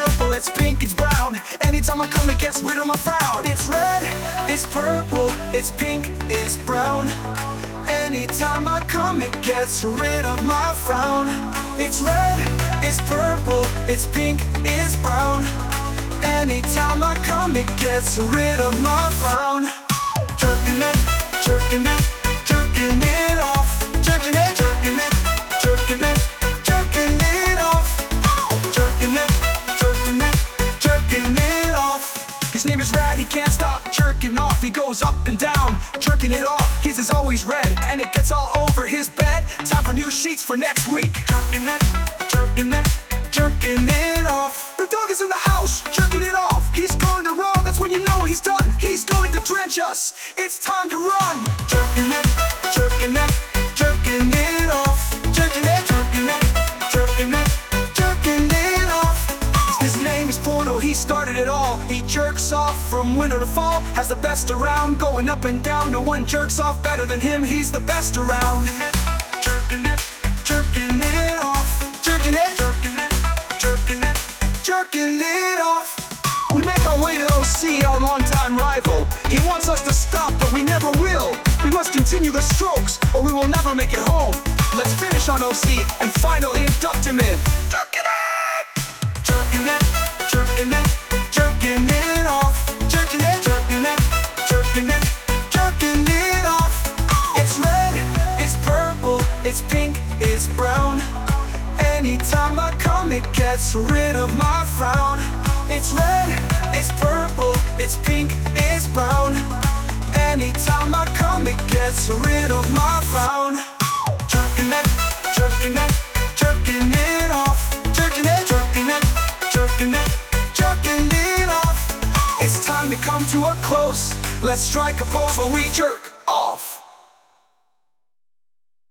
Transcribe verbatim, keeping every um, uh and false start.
purple, it's pink, it's brown. Anytime I come, it gets rid of my frown. It's red, it's purple, it's pink, it's brown. Anytime I come, it gets rid of my frown. It's red, it's purple, it's pink, it's brown. Anytime I come, it gets rid of my frown. Jerking it, jerking it, jerking it off. Jerking it, jerking it, jerking it, jerking it off. Jerking it, jerking it, jerking it off. His name is Rad, he can't stop jerking off. He goes up and down, jerking it off. His is always red, and it gets all over his bed. Time for new sheets for next week. Jerking it, jerking it, jerking it off. The dog is in the house, jerking it off. He's going to roll, that's when you know he's done. He's going to drench us, it's time to run. Jerking it, jerking it, jerking it off. Jerking it, jerking it, jerking it, jerking it off. His name is Porno, he started it all. He jerks off from winter to fall. Has the best around, going up and down. No one jerks off better than him, he's the best around. Jerking it, jerking it off. Jerking it, jerking it, jerking it, jerking it off. We make our way to O C, our longtime rival. He wants us to stop, but we never will. We must continue the strokes, or we will never make it home. Let's finish on O C and finally induct him in. Jerking it, jerking it, jerking it, jerking it off. Jerking it, jerking it, jerking it, jerking it off. It's red, it's purple, it's pink, it's brown. Anytime I come, it gets rid of my frown. It's red, it's purple, it's pink, it's brown. Anytime I come, it gets rid of my frown. Jerking it, jerking it, jerking it off. Jerking it, jerking it, jerking it, jerking it off. It's time to come to a close. Let's strike a pose while we jerk.